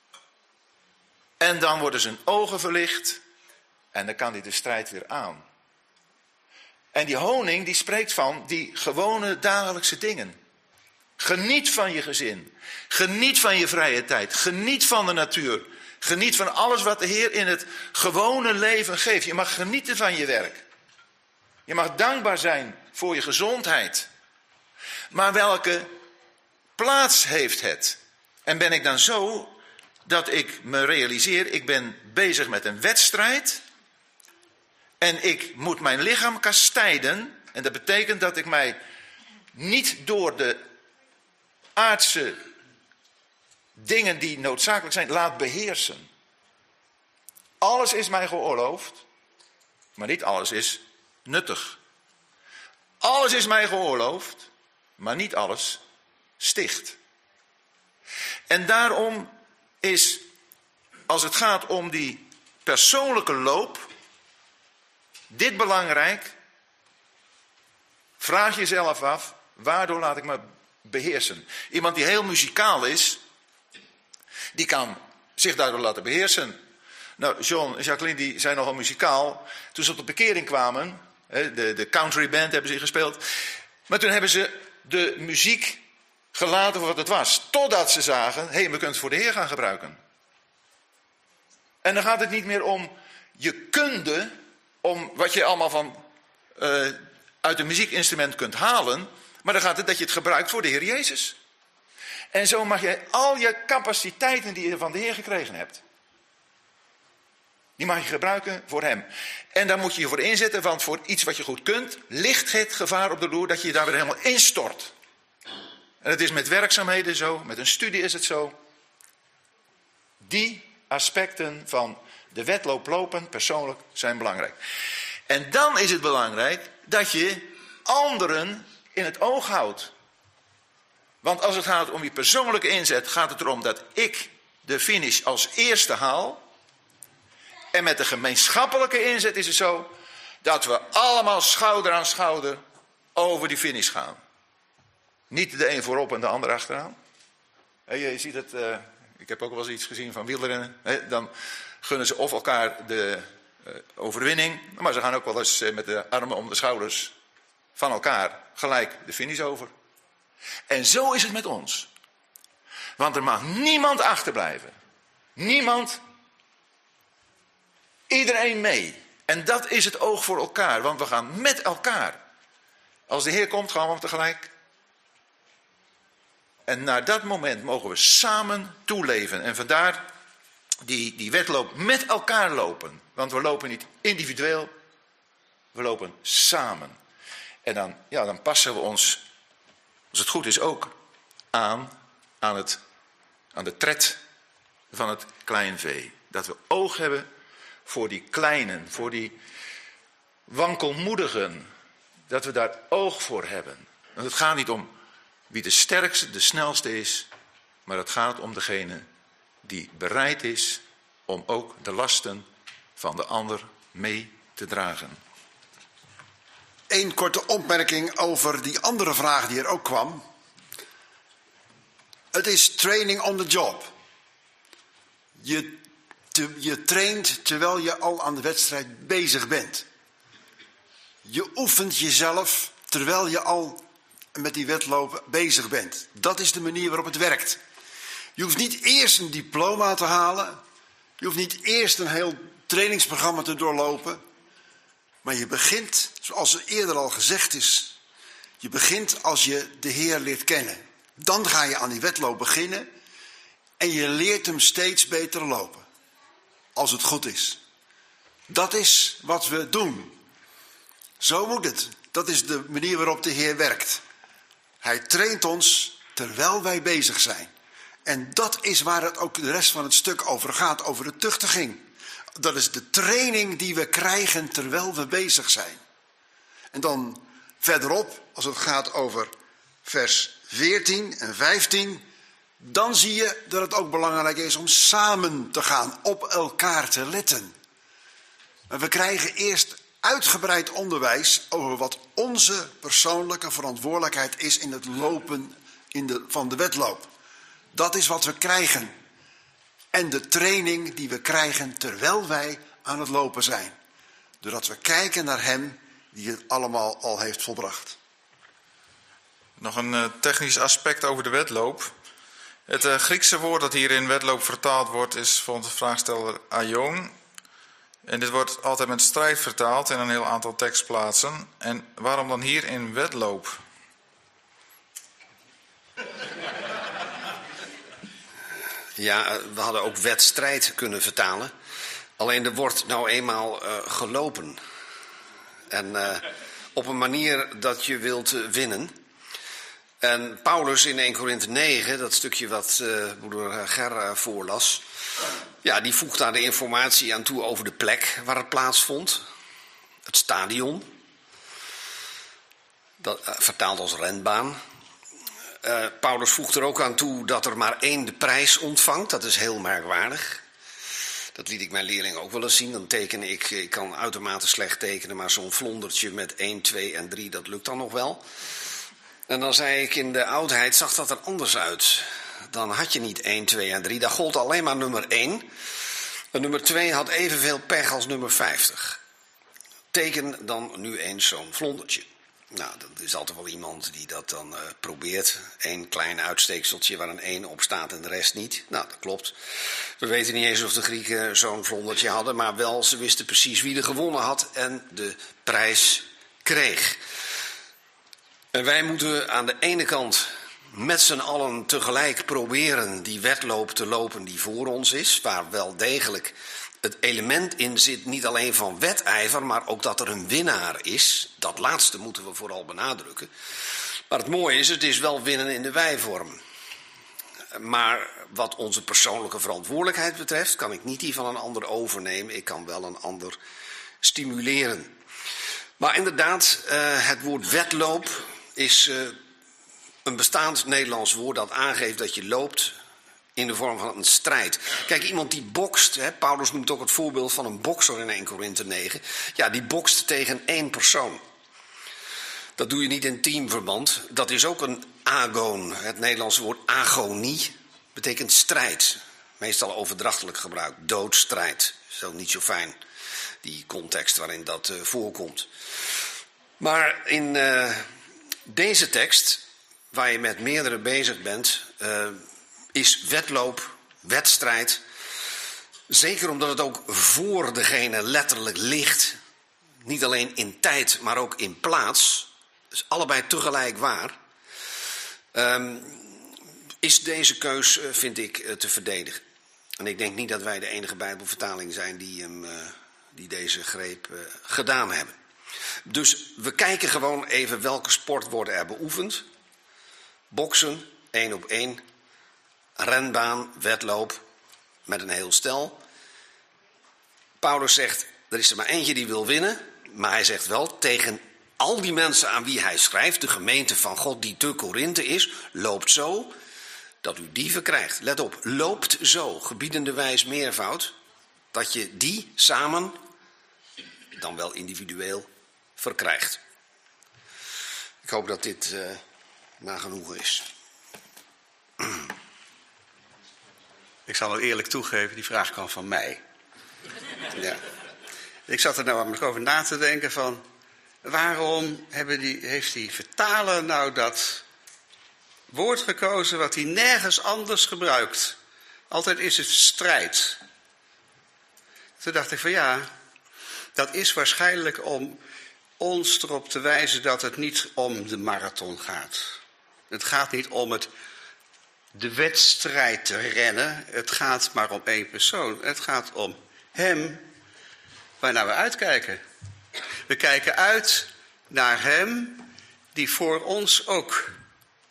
En dan worden zijn ogen verlicht. En dan kan hij de strijd weer aan. En die honing die spreekt van die gewone dagelijkse dingen. Geniet van je gezin. Geniet van je vrije tijd. Geniet van de natuur. Geniet van alles wat de Heer in het gewone leven geeft. Je mag genieten van je werk. Je mag dankbaar zijn voor je gezondheid. Maar welke plaats heeft het? En ben ik dan zo dat ik me realiseer, ik ben bezig met een wedstrijd. En ik moet mijn lichaam kastijden. En dat betekent dat ik mij niet door de aardse dingen die noodzakelijk zijn, laat beheersen. Alles is mij geoorloofd, maar niet alles is nuttig. Alles is mij geoorloofd, maar niet alles sticht. En daarom is, als het gaat om die persoonlijke loop, dit belangrijk. Vraag jezelf af, waardoor laat ik me beheersen? Iemand die heel muzikaal is, die kan zich daardoor laten beheersen. Nou, John en Jacqueline die zijn nogal muzikaal. Toen ze tot de bekering kwamen, de country band hebben ze gespeeld. Maar toen hebben ze de muziek gelaten voor wat het was. Totdat ze zagen, we kunnen het voor de Heer gaan gebruiken. En dan gaat het niet meer om je kunde, om wat je allemaal uit een muziekinstrument kunt halen. Maar dan gaat het dat je het gebruikt voor de Heer Jezus. En zo mag je al je capaciteiten die je van de Heer gekregen hebt, die mag je gebruiken voor hem. En daar moet je je voor inzetten, want voor iets wat je goed kunt, ligt het gevaar op de loer dat je je daar weer helemaal instort. En het is met werkzaamheden zo, met een studie is het zo. Die aspecten van de wedloop lopen persoonlijk zijn belangrijk. En dan is het belangrijk dat je anderen in het oog houdt. Want als het gaat om je persoonlijke inzet, gaat het erom dat ik de finish als eerste haal. En met de gemeenschappelijke inzet is het zo dat we allemaal schouder aan schouder over die finish gaan. Niet de een voorop en de ander achteraan. Je ziet het, ik heb ook wel eens iets gezien van wielrennen. Dan gunnen ze of elkaar de overwinning, maar ze gaan ook wel eens met de armen om de schouders van elkaar gelijk de finish over. En zo is het met ons. Want er mag niemand achterblijven. Niemand. Iedereen mee. En dat is het oog voor elkaar. Want we gaan met elkaar. Als de Heer komt, gaan we tegelijk. En naar dat moment mogen we samen toeleven. En vandaar die wedloop met elkaar lopen. Want we lopen niet individueel. We lopen samen. En dan passen we ons, als het goed is, ook aan de tred van het kleinvee. Dat we oog hebben voor die kleinen, voor die wankelmoedigen. Dat we daar oog voor hebben. Want het gaat niet om wie de sterkste, de snelste is. Maar het gaat om degene die bereid is om ook de lasten van de ander mee te dragen. Eén korte opmerking over die andere vraag die er ook kwam. Het is training on the job. Je traint terwijl je al aan de wedstrijd bezig bent. Je oefent jezelf terwijl je al met die wedloop bezig bent. Dat is de manier waarop het werkt. Je hoeft niet eerst een diploma te halen. Je hoeft niet eerst een heel trainingsprogramma te doorlopen. Maar je begint, zoals er eerder al gezegd is, je begint als je de Heer leert kennen. Dan ga je aan die wedloop beginnen en je leert hem steeds beter lopen. Als het goed is. Dat is wat we doen. Zo moet het. Dat is de manier waarop de Heer werkt. Hij traint ons terwijl wij bezig zijn. En dat is waar het ook de rest van het stuk over gaat, over de tuchtiging. Dat is de training die we krijgen terwijl we bezig zijn. En dan verderop, als het gaat over vers 14 en 15... dan zie je dat het ook belangrijk is om samen te gaan, op elkaar te letten. Maar we krijgen eerst uitgebreid onderwijs over wat onze persoonlijke verantwoordelijkheid is in het lopen van de wedloop. Dat is wat we krijgen. En de training die we krijgen terwijl wij aan het lopen zijn. Doordat we kijken naar hem die het allemaal al heeft volbracht. Nog een technisch aspect over de wedloop. Het Griekse woord dat hier in wedloop vertaald wordt is volgens de vraagsteller aion. En dit wordt altijd met strijd vertaald in een heel aantal tekstplaatsen. En waarom dan hier in wedloop? Ja, we hadden ook wedstrijd kunnen vertalen. Alleen er wordt nou eenmaal gelopen. En op een manier dat je wilt winnen. En Paulus in 1 Korinthe 9, dat stukje wat broeder Ger voorlas... ja, die voegt daar de informatie aan toe over de plek waar het plaatsvond. Het stadion. Dat, vertaald als renbaan. Paulus voegt er ook aan toe dat er maar 1 de prijs ontvangt. Dat is heel merkwaardig. Dat liet ik mijn leerlingen ook wel eens zien. Dan teken ik kan uitermate slecht tekenen, maar zo'n vlondertje met 1, 2 en 3, dat lukt dan nog wel. En dan zei ik, in de oudheid zag dat er anders uit. Dan had je niet 1, 2 en 3. Daar gold alleen maar nummer 1. En nummer 2 had evenveel pech als nummer 50. Teken dan nu eens zo'n vlondertje. Nou, dat is altijd wel iemand die dat dan probeert. 1 klein uitsteekseltje waar een 1 op staat en de rest niet. Nou, dat klopt. We weten niet eens of de Grieken zo'n vlondertje hadden. Maar wel, ze wisten precies wie er gewonnen had en de prijs kreeg. En wij moeten aan de ene kant met z'n allen tegelijk proberen die wedloop te lopen die voor ons is. Waar wel degelijk het element in zit, niet alleen van wedijver, maar ook dat er een winnaar is. Dat laatste moeten we vooral benadrukken. Maar het mooie is, het is wel winnen in de wijvorm. Maar wat onze persoonlijke verantwoordelijkheid betreft, kan ik niet die van een ander overnemen. Ik kan wel een ander stimuleren. Maar inderdaad, het woord wedloop is een bestaand Nederlands woord dat aangeeft dat je loopt in de vorm van een strijd. Kijk, iemand die bokst, hè, Paulus noemt ook het voorbeeld van een bokser in 1 Korinthe 9. Ja, die bokst tegen 1 persoon. Dat doe je niet in teamverband. Dat is ook een agon. Het Nederlandse woord agonie betekent strijd. Meestal overdrachtelijk gebruikt. Doodstrijd. Dat is ook niet zo fijn, die context waarin dat voorkomt. Maar in deze tekst, waar je met meerdere bezig bent, is wedloop, wedstrijd. Zeker omdat het ook voor degene letterlijk ligt. Niet alleen in tijd, maar ook in plaats. Dus allebei tegelijk waar. Is deze keus, vind ik, te verdedigen. En ik denk niet dat wij de enige Bijbelvertaling zijn die deze greep gedaan hebben. Dus we kijken gewoon even welke sport worden er beoefend. Boksen, 1 op 1. Renbaan, wedloop, met een heel stel. Paulus zegt, er is er maar eentje die wil winnen. Maar hij zegt wel, tegen al die mensen aan wie hij schrijft, de gemeente van God die te Korinthe is, loopt zo dat u die verkrijgt. Let op, loopt zo, gebiedende wijs meervoud, dat je die samen, dan wel individueel, verkrijgt. Ik hoop dat dit nagenoeg is. Ik zal nou eerlijk toegeven, die vraag kwam van mij. Ja. Ik zat er nou over na te denken van, waarom heeft die vertaler nou dat woord gekozen wat hij nergens anders gebruikt? Altijd is het strijd. Toen dacht ik van ja, dat is waarschijnlijk om ons erop te wijzen dat het niet om de marathon gaat. Het gaat niet om de wedstrijd te rennen. Het gaat maar om 1 persoon. Het gaat om hem waarnaar we uitkijken. We kijken uit naar hem die voor ons ook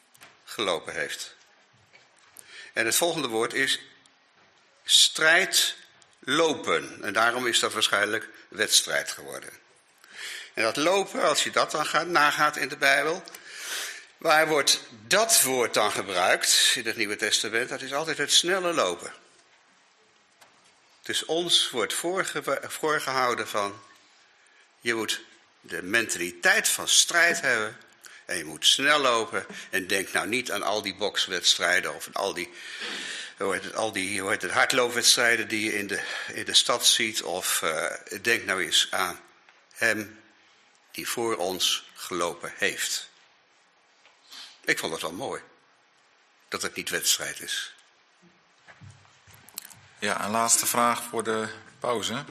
gelopen heeft. En het volgende woord is strijd lopen. En daarom is dat waarschijnlijk wedstrijd geworden. En dat lopen, als je dat dan nagaat in de Bijbel, waar wordt dat woord dan gebruikt in het Nieuwe Testament? Dat is altijd het snelle lopen. Dus ons wordt voorgehouden van, je moet de mentaliteit van strijd hebben en je moet snel lopen. En denk nou niet aan al die bokswedstrijden of al die hardloopwedstrijden die je in de stad ziet. Of denk nou eens aan hem die voor ons gelopen heeft. Ik vond het wel mooi dat het niet wedstrijd is. Ja, een laatste vraag voor de pauze.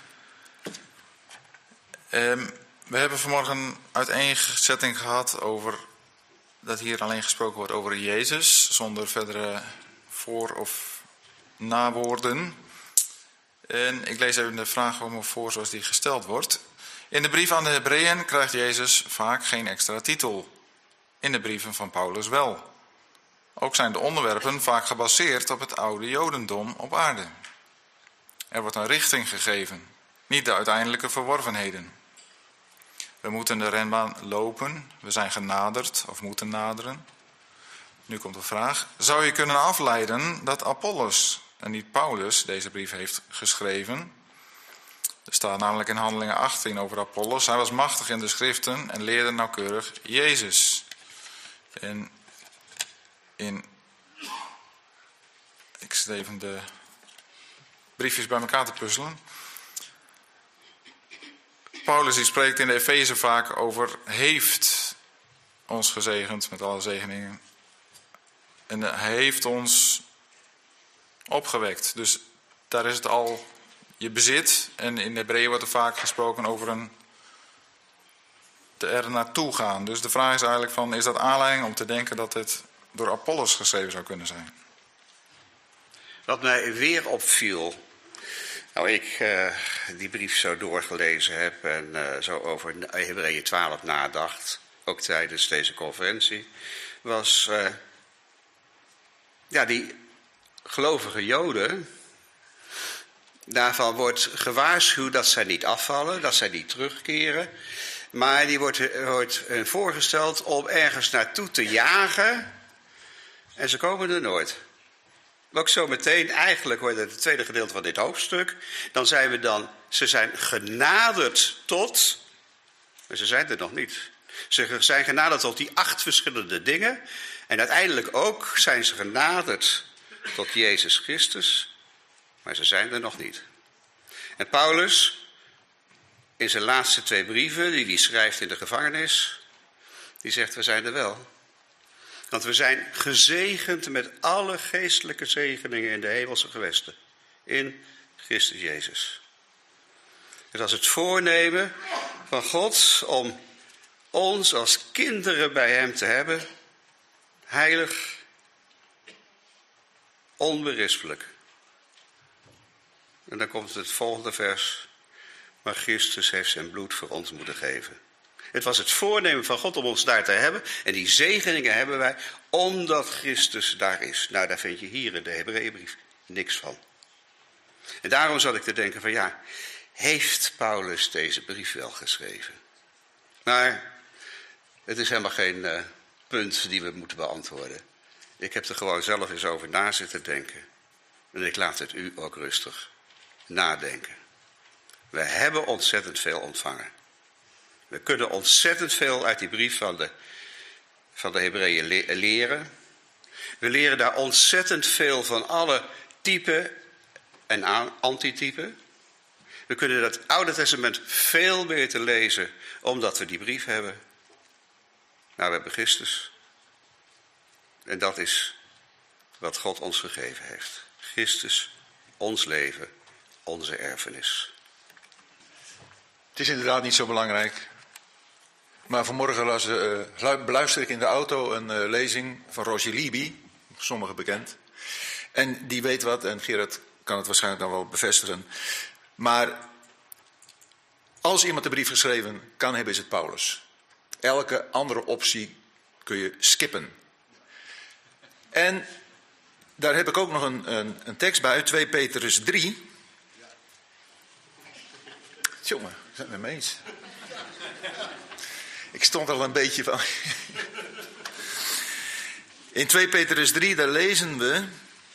We hebben vanmorgen uiteenzetting gehad over dat hier alleen gesproken wordt over Jezus, zonder verdere voor- of nawoorden. En ik lees even de vraag gewoon voor zoals die gesteld wordt. In de brief aan de Hebreeën krijgt Jezus vaak geen extra titel. In de brieven van Paulus wel. Ook zijn de onderwerpen vaak gebaseerd op het oude Jodendom op aarde. Er wordt een richting gegeven, niet de uiteindelijke verworvenheden. We moeten de renbaan lopen, we zijn genaderd of moeten naderen. Nu komt de vraag, zou je kunnen afleiden dat Apollos en niet Paulus deze brief heeft geschreven? Er staat namelijk in Handelingen 18 over Apollos. Hij was machtig in de schriften en leerde nauwkeurig Jezus. En ik zit even de briefjes bij elkaar te puzzelen. Paulus die spreekt in de Efeze vaak over heeft ons gezegend met alle zegeningen. En hij heeft ons opgewekt. Dus daar is het al je bezit. En in de Hebreeën wordt er vaak gesproken over er naartoe gaan. Dus de vraag is eigenlijk van, is dat aanleiding om te denken dat het door Apollos geschreven zou kunnen zijn? Wat mij weer opviel, nou ik die brief zo doorgelezen heb en zo over Hebreeën 12 nadacht, ook tijdens deze conferentie, was die gelovige Joden, daarvan wordt gewaarschuwd dat zij niet afvallen, dat zij niet terugkeren. Maar die wordt voorgesteld om ergens naartoe te jagen. En ze komen er nooit. Ook zo meteen, eigenlijk wordt het tweede gedeelte van dit hoofdstuk. Dan zijn ze zijn genaderd tot. Maar ze zijn er nog niet. Ze zijn genaderd tot die 8 verschillende dingen. En uiteindelijk ook zijn ze genaderd tot Jezus Christus. Maar ze zijn er nog niet. En Paulus, in zijn laatste 2 brieven, die hij schrijft in de gevangenis, die zegt, we zijn er wel. Want we zijn gezegend met alle geestelijke zegeningen in de hemelse gewesten. In Christus Jezus. Het was het voornemen van God om ons als kinderen bij hem te hebben. Heilig, onberispelijk. En dan komt het volgende vers. Maar Christus heeft zijn bloed voor ons moeten geven. Het was het voornemen van God om ons daar te hebben. En die zegeningen hebben wij omdat Christus daar is. Nou, daar vind je hier in de Hebreeënbrief niks van. En daarom zat ik te denken van heeft Paulus deze brief wel geschreven? Maar het is helemaal geen punt die we moeten beantwoorden. Ik heb er gewoon zelf eens over na zitten denken. En ik laat het u ook rustig nadenken. We hebben ontzettend veel ontvangen. We kunnen ontzettend veel uit die brief van de Hebreeën leren. We leren daar ontzettend veel van alle typen en antitypen. We kunnen het Oude Testament veel beter lezen omdat we die brief hebben. Nou, we hebben Christus. En dat is wat God ons gegeven heeft. Christus, ons leven, onze erfenis. Het is inderdaad niet zo belangrijk. Maar vanmorgen beluister ik in de auto een lezing van Roger Libby, sommigen bekend. En die weet wat, en Gerard kan het waarschijnlijk dan wel bevestigen. Maar als iemand de brief geschreven kan hebben, is het Paulus. Elke andere optie kun je skippen. En daar heb ik ook nog een tekst bij uit 2 Petrus 3. Jongen, zijn we het mee eens? Ik stond al een beetje van... In 2 Petrus 3, daar lezen we...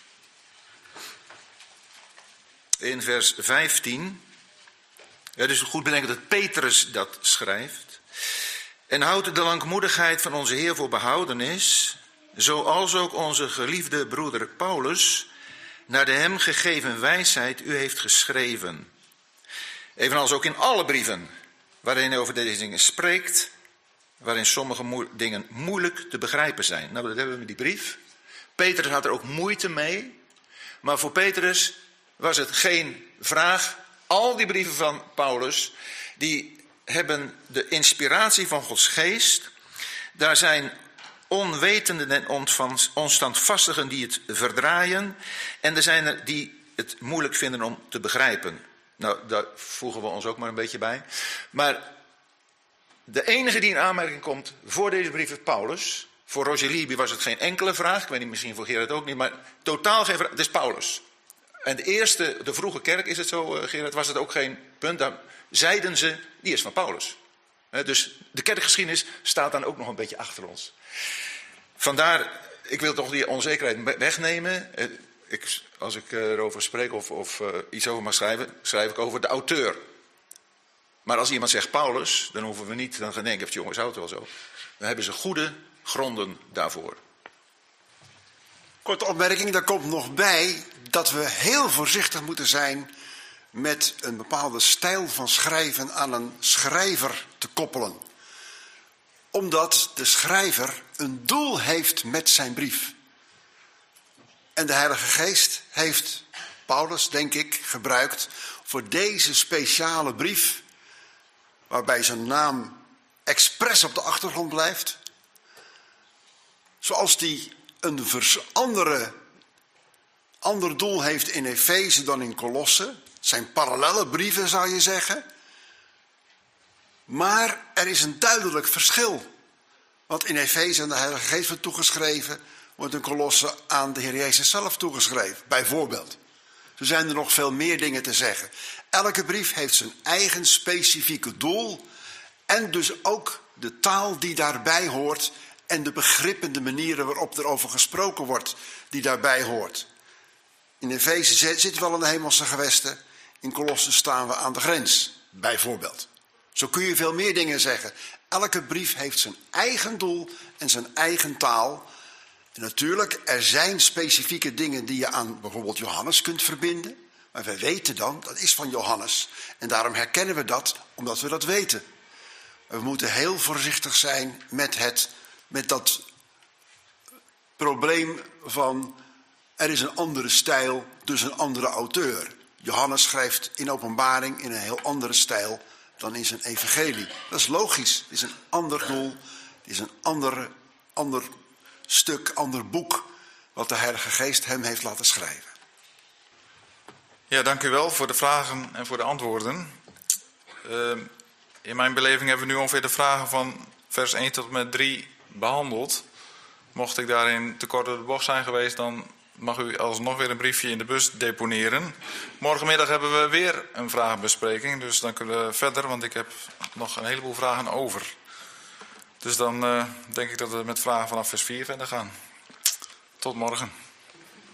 in vers 15... Het is goed bedenken dat Petrus dat schrijft. En houdt de langmoedigheid van onze Heer voor behoudenis, zoals ook onze geliefde broeder Paulus naar de hem gegeven wijsheid u heeft geschreven. Evenals ook in alle brieven waarin hij over deze dingen spreekt, waarin sommige dingen moeilijk te begrijpen zijn. Nou, dat hebben we met die brief. Petrus had er ook moeite mee, maar voor Petrus was het geen vraag. Al die brieven van Paulus, die hebben de inspiratie van Gods geest. Daar zijn onwetenden en onstandvastigen die het verdraaien. En er zijn er die het moeilijk vinden om te begrijpen. Nou, daar voegen we ons ook maar een beetje bij. Maar de enige die in aanmerking komt voor deze brief is Paulus. Voor Roger Libby was het geen enkele vraag. Ik weet niet, misschien voor Gerard ook niet, maar totaal geen vraag. Het is Paulus. En de vroege kerk, is het zo, Gerard, was het ook geen punt. Daar zeiden ze, die is van Paulus. Dus de kerkgeschiedenis staat dan ook nog een beetje achter ons. Vandaar, ik wil toch die onzekerheid wegnemen. Als ik erover spreek of iets over mag schrijven, schrijf ik over de auteur. Maar als iemand zegt Paulus, dan hoeven we niet, dan gaan denken, jongens, houdt het wel zo. Dan hebben ze goede gronden daarvoor. Korte opmerking, daar komt nog bij dat we heel voorzichtig moeten zijn met een bepaalde stijl van schrijven aan een schrijver te koppelen. Omdat de schrijver een doel heeft met zijn brief. En de Heilige Geest heeft Paulus, denk ik, gebruikt voor deze speciale brief, waarbij zijn naam expres op de achtergrond blijft. Zoals die een ander doel heeft in Efeze dan in Kolosse. Het zijn parallelle brieven, zou je zeggen. Maar er is een duidelijk verschil. Wat in Efeze aan de Heilige Geest wordt toegeschreven, wordt in Kolosse aan de Heer Jezus zelf toegeschreven, bijvoorbeeld. Er zijn er nog veel meer dingen te zeggen. Elke brief heeft zijn eigen specifieke doel en dus ook de taal die daarbij hoort en de begrippen, de manieren waarop er over gesproken wordt, die daarbij hoort. In Efeze zitten we al in de hemelse gewesten. In Kolossen staan we aan de grens, bijvoorbeeld. Zo kun je veel meer dingen zeggen. Elke brief heeft zijn eigen doel en zijn eigen taal. En natuurlijk, er zijn specifieke dingen die je aan bijvoorbeeld Johannes kunt verbinden. Maar we weten dan, dat is van Johannes. En daarom herkennen we dat, omdat we dat weten. We moeten heel voorzichtig zijn met dat probleem van er is een andere stijl, dus een andere auteur. Johannes schrijft in Openbaring in een heel andere stijl dan in zijn evangelie. Dat is logisch. Het is een ander doel. Het is een ander stuk, ander boek wat de Heilige Geest hem heeft laten schrijven. Ja, dank u wel voor de vragen en voor de antwoorden. In mijn beleving hebben we nu ongeveer de vragen van vers 1 tot en met 3 behandeld. Mocht ik daarin te kort door de bocht zijn geweest, dan mag u alsnog weer een briefje in de bus deponeren. Morgenmiddag hebben we weer een vragenbespreking, dus dan kunnen we verder, want ik heb nog een heleboel vragen over. Dus dan denk ik dat we met vragen vanaf vers 4 verder gaan. Tot morgen.